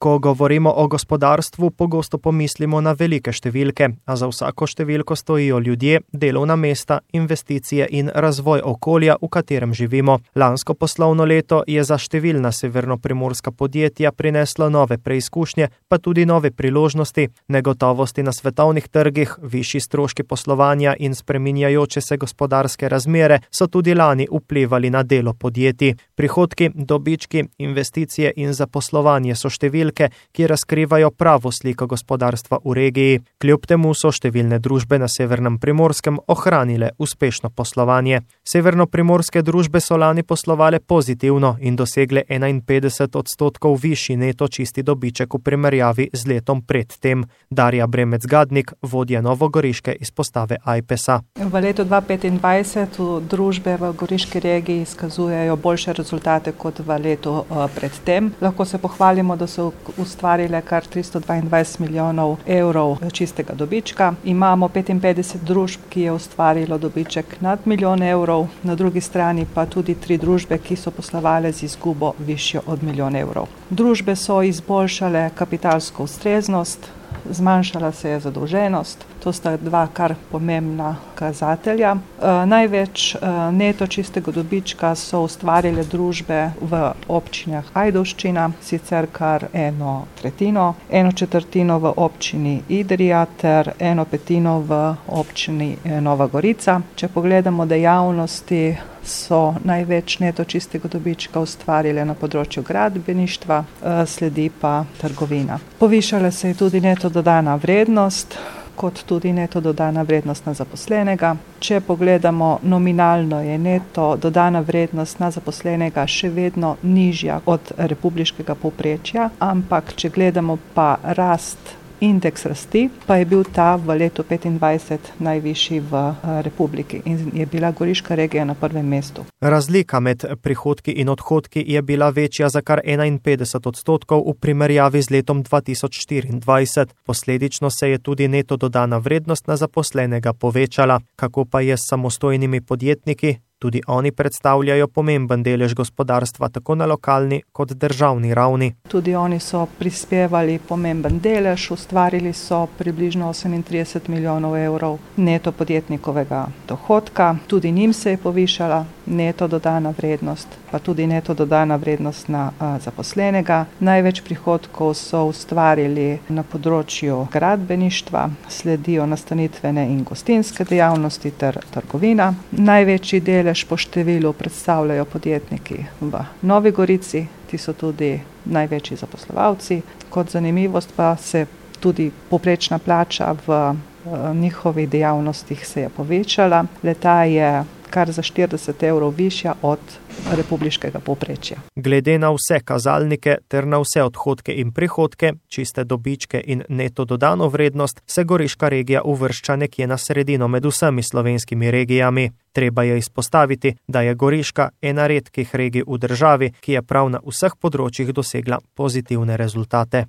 Ko govorimo o gospodarstvu, pogosto pomislimo na velike številke, a za vsako številko stojijo ljudje, delovna mesta, investicije in razvoj okolja, v katerem živimo. Lansko poslovno leto je za številna severnoprimorska podjetja prineslo nove preizkušnje, pa tudi nove priložnosti, negotovosti na svetovnih trgih, višji stroški poslovanja in spreminjajoče se gospodarske razmere so tudi lani vplivali na delo podjetij. Prihodki, dobički, investicije in zaposlovanje so številke, ki razkrivajo pravo sliko gospodarstva v regiji. Kljub temu so številne družbe na Severnem Primorskem ohranile uspešno poslovanje. Severnoprimorske družbe so lani poslovale pozitivno in dosegle 51% višji neto čisti dobiček v primerjavi z letom pred tem. Darja Bremec-Gadnik, vodja novogoriške izpostave AJPES-a. V letu 2025 družbe v goriški regiji izkazujejo boljše rezultate kot v letu predtem. Lahko se pohvalimo, da so ustvarile kar 322 milijonov evrov čistega dobička. Imamo 55 družb, ki je ustvarilo dobiček nad milijon evrov, na drugi strani pa tudi 3 družbe, ki so poslovale z izgubo višjo od milijon evrov. Družbe so izboljšale kapitalsko ustreznost, zmanjšala se je zadolženost, to sta 2 kar pomembna kazatelja. Največ neto čistega dobička so ustvarile družbe v občinah Ajdovščina, sicer kar 1/3, 1/4 v občini Idrija ter 1/5 v občini Nova Gorica. Če pogledamo dejavnosti, so največ neto čistega dobička ustvarile na področju gradbeništva, sledi pa trgovina. Povišala se je tudi neto dodana vrednost, kot tudi neto dodana vrednost na zaposlenega. Če pogledamo nominalno, je neto dodana vrednost na zaposlenega še vedno nižja od republiškega povprečja, ampak če gledamo pa indeks rasti, pa je bil ta v letu 2025 najvišji v republiki in je bila goriška regija na prvem mestu. Razlika med prihodki in odhodki je bila večja za kar 51% v primerjavi z letom 2024. Posledično se je tudi neto dodana vrednost na zaposlenega povečala. Kako pa je s samostojnimi podjetniki? Tudi oni predstavljajo pomemben delež gospodarstva tako na lokalni kot državni ravni. Tudi oni so prispevali pomemben delež, ustvarili so približno 38 milijonov evrov neto podjetnikovega dohodka. Tudi njim se je povišala neto dodana vrednost, pa tudi neto dodana vrednost na zaposlenega. Največ prihodkov so ustvarili na področju gradbeništva, sledijo nastanitvene in gostinske dejavnosti ter trgovina. Največji delež po številu predstavljajo podjetniki v Novi Gorici, ti so tudi največji zaposlovalci. Kot zanimivost pa se tudi povprečna plača v njihovih dejavnostih se je povečala. Le-ta je kar za 40 evrov višja od republiškega povprečja. Glede na vse kazalnike ter na vse odhodke in prihodke, čiste dobičke in neto dodano vrednost, se goriška regija uvršča nekje na sredino med vsemi slovenskimi regijami. Treba je izpostaviti, da je goriška ena redkih regij v državi, ki je prav na vseh področjih dosegla pozitivne rezultate.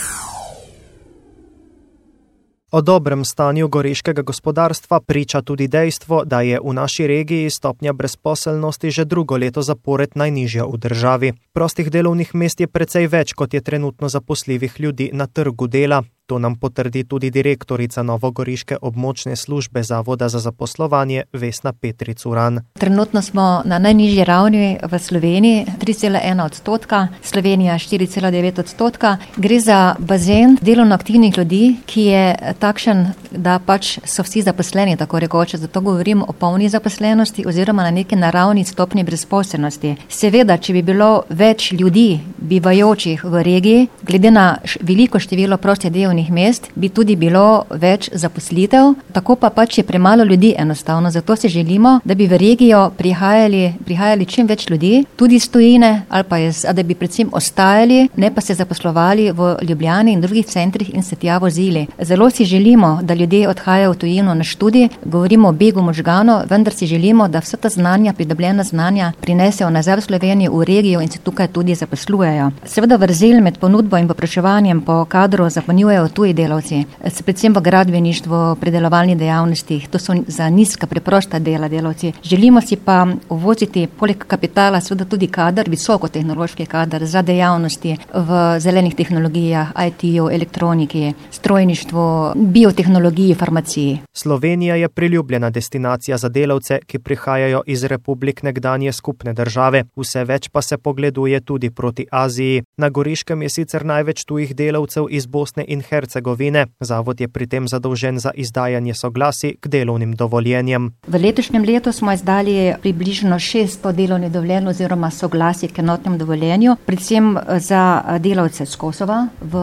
O dobrem stanju goriškega gospodarstva priča tudi dejstvo, da je v naši regiji stopnja brezposelnosti že drugo leto zapored najnižja v državi. Prostih delovnih mest je precej več, kot je trenutno zaposljivih ljudi na trgu dela. To nam potrdi tudi direktorica novogoriške območne službe Zavoda za zaposlovanje Vesna Petric-Uran. Trenutno smo na najnižji ravni v Sloveniji, 3,1%, Slovenija 4,9%. Gre za bazen delovno aktivnih ljudi, ki je takšen, da pač so vsi zaposleni, tako rekoče. Zato govorim o polni zaposlenosti oziroma na neki naravni stopnji brezposelnosti. Seveda, če bi bilo več ljudi bivajočih v regiji, glede na veliko število prostih delovnih mest, bi tudi bilo več zaposlitev, tako pa pač je premalo ljudi enostavno. Zato si želimo, da bi v regijo prihajali čim več ljudi, tudi iz tujine, ali pa da bi predvsem ostajali, ne pa se zaposlovali v Ljubljani in drugih centrih in se tja vozili. Zelo si želimo, da ljudje odhajajo v tujino na študij, govorimo o begu možganov, vendar si želimo, da vsa ta znanja, pridobljena znanja, prinesejo nazaj v Slovenijo, v regijo in se tukaj tudi zaposlujejo. Seveda vrzel med ponudbo in povpraševanjem po kadru zapolnjujejo tuji delavci, predvsem v gradbeništvu, predelovalnih dejavnostih, to so za nizka, preprosta dela delavci. Želimo si pa uvoziti poleg kapitala seveda tudi kader, visokotehnološki kader za dejavnosti v zelenih tehnologijah, IT-ju, elektroniki, strojništvu, biotehnologiji, farmaciji. Slovenija je priljubljena destinacija za delavce, ki prihajajo iz republik nekdanje skupne države. Vse več pa se pogleduje tudi proti Aziji. Na Goriškem je sicer največ tujih delavcev iz Bosne in Hercegovine. Zavod je pri tem zadolžen za izdajanje soglasij k delovnim dovoljenjem. V letošnjem letu smo izdali približno 600 delovnih dovoljenj oziroma soglasij k enotnemu dovoljenju, predvsem za delavce z Kosova v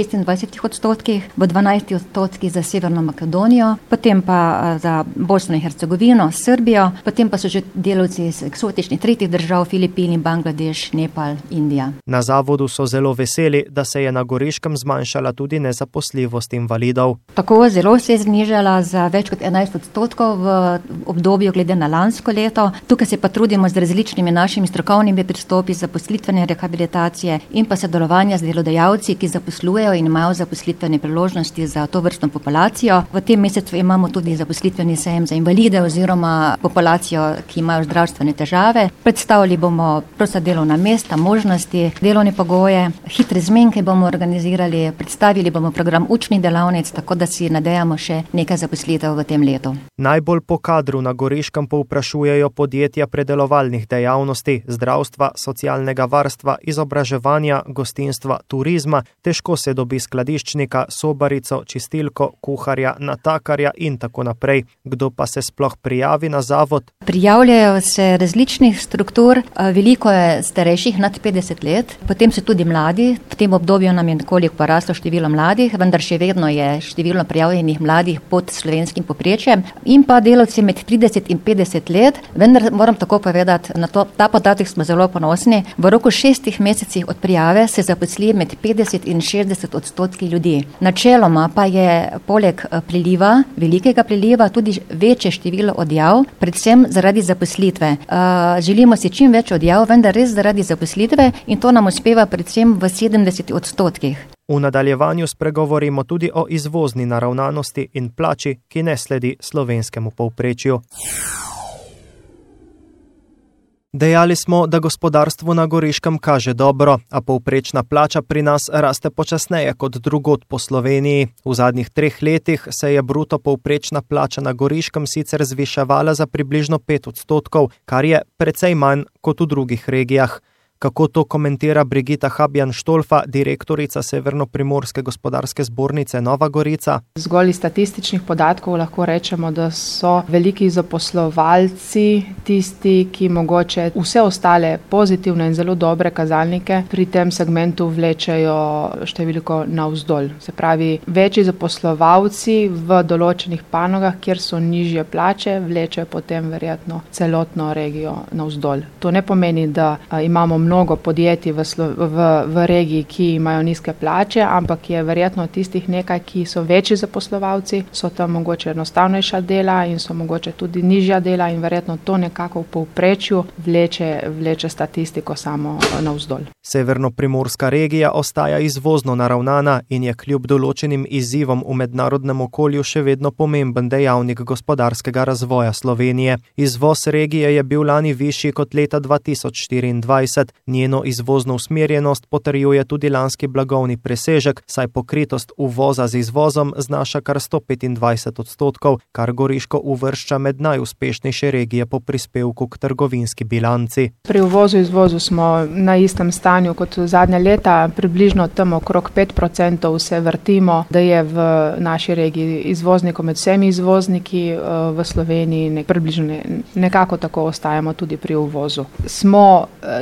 26%, v 12% za Severno Makedonijo, potem pa za Bosno in Hercegovino, Srbijo, potem pa so že delavci iz eksotičnih tretjih držav, Filipini, Bangladeš, Nepal, Indija. Na zavodu so zelo veseli, da se je na Goriškem zmanjšala tudi nezaposljivost invalidov. Tako zelo se je znižala za več kot 11% v obdobju glede na lansko leto. Tukaj se pa trudimo z različnimi našimi strokovnimi pristopi zaposlitvene rehabilitacije in pa sodelovanja z delodajalci, ki zaposlujejo in imajo zaposlitvene priložnosti za to vrstno populacijo. V tem mesecu imamo tudi zaposlitveni sejem za invalide oziroma populacijo, ki imajo zdravstvene težave. Predstavili bomo prosta delovna mesta, možnosti, delovne pogoje, hitre zmenke bomo organizirali, predstavili bomo program učnih delavnic, tako da si nadejamo še nekaj zaposlitev v tem letu. Najbolj po kadru na Goriškem povprašujejo podjetja predelovalnih dejavnosti, zdravstva, socialnega varstva, izobraževanja, gostinstva, turizma. Težko se dobi skladiščnika, sobarico, čistilko, kuharja, natakarja in tako naprej. Kdo pa se sploh prijavi na zavod? Prijavljajo se različnih struktur, veliko je starejših nad 50 let, potem so tudi mladi. V tem obdobju nam je nekoliko poraslo število mladih, vendar še vedno je število prijavljenih mladih pod slovenskim povprečjem in pa delavci med 30 in 50 let, vendar moram tako povedati, na ta podatek smo zelo ponosni. V roku 6 mesecih od prijave se zaposli med 50 in 60% ljudi. Načeloma pa je poleg priliva, velikega priliva, tudi večje število odjav, predvsem zaradi zaposlitve. Želimo si čim več odjav, vendar res zaradi zaposlitve in to nam uspeva predvsem v 70%. V nadaljevanju spregovorimo tudi o izvozni naravnanosti in plači, ki ne sledi slovenskemu povprečju. Dejali smo, da gospodarstvo na Goriškem kaže dobro, a povprečna plača pri nas raste počasneje kot drugod po Sloveniji. V zadnjih 3 letih se je bruto povprečna plača na Goriškem sicer zviševala za približno 5%, kar je precej manj kot v drugih regijah. Kako to komentira Brigita Habjan-Štolfa, direktorica Severno-Primorske gospodarske zbornice Nova Gorica? Zgolj iz statističnih podatkov lahko rečemo, da so veliki zaposlovalci tisti, ki mogoče vse ostale pozitivne in zelo dobre kazalnike pri tem segmentu vlečejo številko navzdol. Se pravi, večji zaposlovalci v določenih panogah, kjer so nižje plače, vlečejo potem verjetno celotno regijo navzdol. To ne pomeni, da imamo mnogo podjetij v regiji, ki imajo nizke plače, ampak je verjetno tistih nekaj, ki so večji zaposlovalci, so tam mogoče enostavnejša dela in so mogoče tudi nižja dela in verjetno to nekako v povprečju vleče statistiko samo navzdol. Severno-primorska regija ostaja izvozno naravnana in je kljub določenim izzivom v mednarodnem okolju še vedno pomemben dejavnik gospodarskega razvoja Slovenije. Izvoz regije je bil lani višji kot leta 2024. Njeno izvozno usmerjenost potrjuje tudi lanski blagovni presežek, saj pokritost uvoza z izvozom znaša kar 125%, kar Goriško uvršča med najuspešnejše regije po prispevku k trgovinski bilanci. Pri uvozu in izvozu smo na istem stanju kot zadnja leta, približno tam okrog 5% se vrtimo, da je v naši regiji izvoznikov med vsemi izvozniki v Sloveniji, približno nekako tako ostajamo tudi pri uvozu. Smo izvoz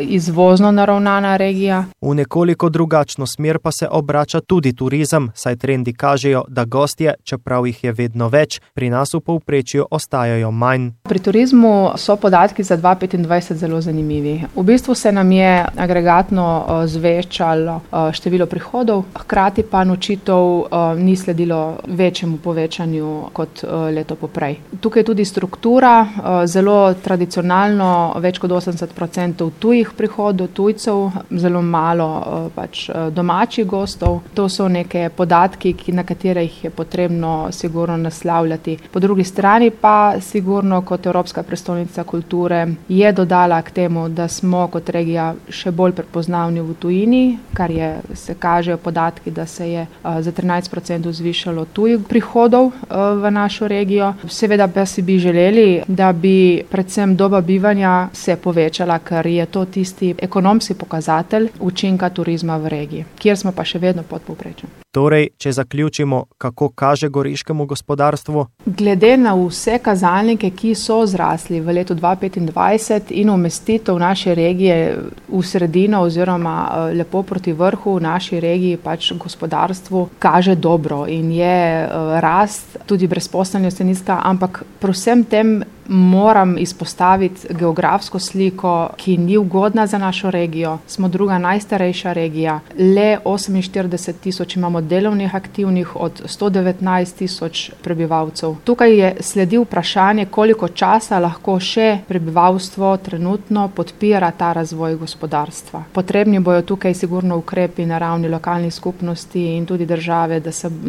izvozno naravnana regija. V nekoliko drugačno smer pa se obrača tudi turizem, saj trendi kažejo, da gostje, čeprav jih je vedno več, pri nas v povprečju ostajajo manj. Pri turizmu so podatki za 2025 zelo zanimivi. V bistvu se nam je agregatno zvečalo število prihodov, hkrati pa nočitev ni sledilo večjemu povečanju kot leto poprej. Tukaj je tudi struktura, zelo tradicionalno, več kot 80% tujih prihodov, tujcev, zelo malo domačih gostov. To so neke podatki, na katere jih je potrebno sigurno naslavljati. Po drugi strani pa sigurno kot Evropska prestolnica kulture je dodala k temu, da smo kot regija še bolj prepoznavni v tujini, kar se kažejo podatki, da se je za 13% zvišalo tujih prihodov v našo regijo. Seveda pa si bi želeli, da bi predvsem doba bivanja se povečala, ker je to tisti ekonomski pokazatelj učinka turizma v regiji, kjer smo pa še vedno pod povprečjem. Torej, če zaključimo, kako kaže goriškemu gospodarstvu? Glede na vse kazalnike, ki so zrasli v letu 2025 in umestitev naše regije v sredino oziroma lepo proti vrhu v naši regiji, gospodarstvu kaže dobro in je rast, tudi brezposelnost je nizka, ampak pri vsem tem moram izpostaviti geografsko sliko, ki ni ugodna za našo regijo. Smo druga najstarejša regija, le 48,000 imamo delovnih aktivnih od 119,000 prebivalcev. Tukaj je sledi vprašanje, koliko časa lahko še prebivalstvo trenutno podpira ta razvoj gospodarstva. Potrebni bojo tukaj sigurno ukrepi na ravni lokalnih skupnosti in tudi države,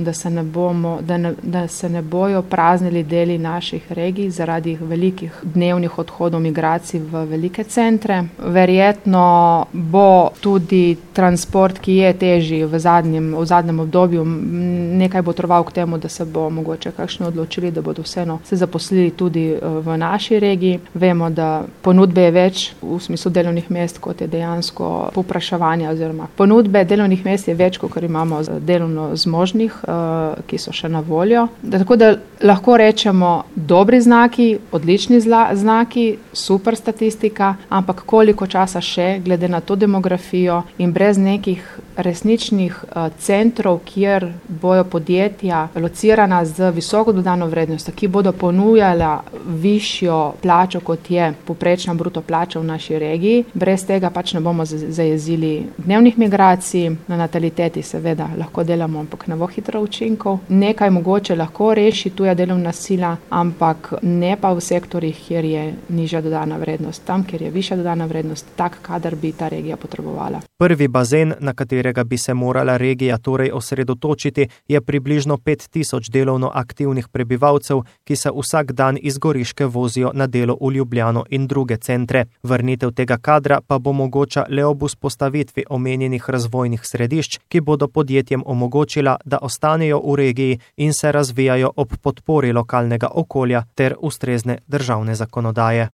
da se ne bojo praznili deli naših regij zaradi velikih dnevnih odhodov migracij v velike centre. Verjetno bo tudi transport, ki je težji v zadnjem obdobju, nekaj bo troval k temu, da se bo mogoče kakšno odločili, da bodo vseeno se zaposlili tudi v naši regiji. Vemo, da ponudbe je več v smislu delovnih mest, kot je dejansko povpraševanje oziroma ponudbe delovnih mest je več, kot imamo delovno zmožnih, ki so še na voljo. Tako da lahko rečemo dobri znaki, odlični znaki, super statistika, ampak koliko časa še, glede na to demografijo in brez nekih resničnih centrov, kjer bojo podjetja locirana z visoko dodano vrednostjo, ki bodo ponujala višjo plačo, kot je povprečna bruto plača v naši regiji. Brez tega ne bomo zajezili dnevnih migracij, na nataliteti seveda lahko delamo, ampak ne bo hitro učinkov. Nekaj mogoče lahko reši tuja delovna sila, ampak ne pa v sektorjih, kjer je nižja dodana vrednost. Tam, kjer je višja dodana vrednost, tak kadar bi ta regija potrebovala. Prvi bazen, na katerega bi se morala regija torej osredotočiti, je približno 5,000 delovno aktivnih prebivalcev, ki se vsak dan iz Goriške vozijo na delo v Ljubljano in druge centre. Vrnitev tega kadra pa bo mogoča le ob vzpostavitvi omenjenih razvojnih središč, ki bodo podjetjem omogočila, da ostanejo v regiji in se razvijajo ob podpori lokalnega okolja ter ustrezne državne zakonodaje.